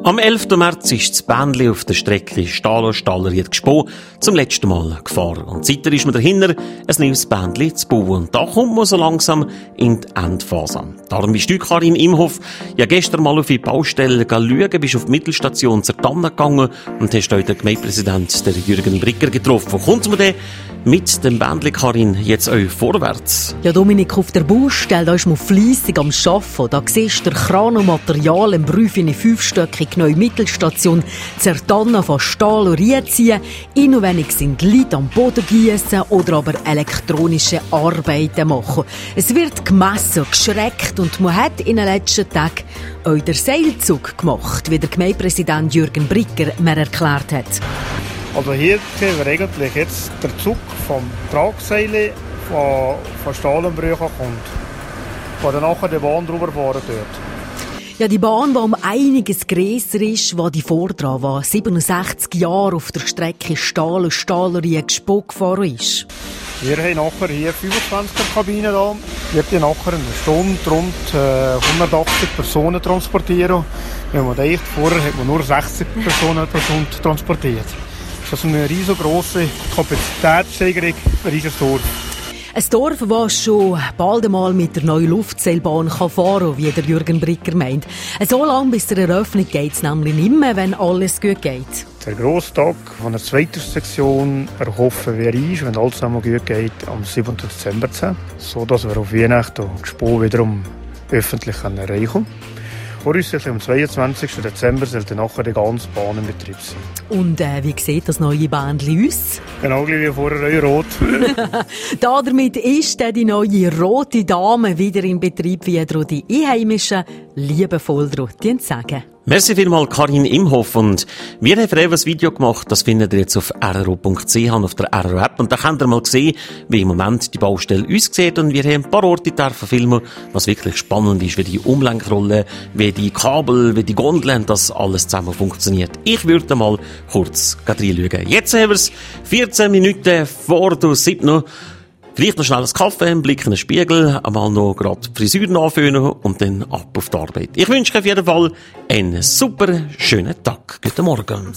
Am 11. März ist das Bändli auf der Strecke Stahlo-Stalleried-Gspo zum letzten Mal gefahren. Und seitdem ist man dahinter, ein neues Bändli zu bauen. Und da kommt man so langsam in die Endphase. Darum bist du, Karin Imhoff, ja gestern mal auf die Baustelle schauen, bist auf die Mittelstation Zertanna gegangen und hast heute den Gemeindepräsidenten, den Jürgen Bricker, getroffen. Wo kommt man denn mit dem Bändli, Karin, jetzt auch vorwärts? Ja, Dominik, auf der Baustelle, da ist man fleissig am Arbeiten. Da siehst du Kran und Material im Prüf in eine 5-stöckige neue Mittelstation Zertanna von Stahl und Ried ziehen. Immer wenig sind Leute am Boden gießen oder aber elektronische Arbeiten machen. Es wird gemessen, geschreckt und man hat in den letzten Tagen auch den Seilzug gemacht, wie der Gemeindepräsident Jürgen Bricker mir erklärt hat. Also hier sehen wir eigentlich jetzt den Zug vom Tragseil von Stahlenbrüchen kommt, wo dann nachher die Bahn drüber fahren dort. Ja, die Bahn, die um einiges grösser ist, die vordran war, 67 Jahre auf der Strecke Stahlo-Stalleried-Gspo gefahren ist. Wir haben nachher hier 25er-Kabinen da. Die wird nachher eine Stunde rund 180 Personen transportieren. Wenn man denkt, vorher hat man nur 60 Personen pro Stunde transportiert. Das ist eine riesengroße Kapazitätssteigerung, ein riesiges Dorf. Ein Dorf, das schon bald einmal mit der neuen Luftseilbahn fahren kann, wie der Jürgen Bricker meint. So lange bis zur Eröffnung geht es nämlich nicht mehr, wenn alles gut geht. Der grosse Tag von der zweiten Sektion erhoffen wir wenn alles zusammen gut geht, am 7. Dezember, sodass wir auf Weihnachten und Gspo wiederum öffentlich erreichen können. Voraussichtlich am 22. Dezember sollte nachher die ganze Bahn in Betrieb sein. Und wie sieht das neue Bändli aus? Genau wie vorher rot. Damit ist die neue rote Dame wieder in Betrieb, wie die Einheimischen liebevoll sagen. Merci vielmals, Karin Imhoff. Und wir haben für ein Video gemacht, das findet ihr jetzt auf rro.ch und auf der RRO-App. Und da könnt ihr mal sehen, wie im Moment die Baustelle aussieht. Und wir haben ein paar Orte filmen, was wirklich spannend ist, wie die Umlenkrolle, wie die Kabel, wie die Gondeln, das alles zusammen funktioniert. Ich würde mal kurz reinschauen. Jetzt haben wir es 14 Minuten vor der 7. Vielleicht noch schnell einen Kaffee, einen Blick in den Spiegel, einmal noch gerade die Frisur nachföhnen und dann ab auf die Arbeit. Ich wünsche euch auf jeden Fall einen super schönen Tag. Guten Morgen.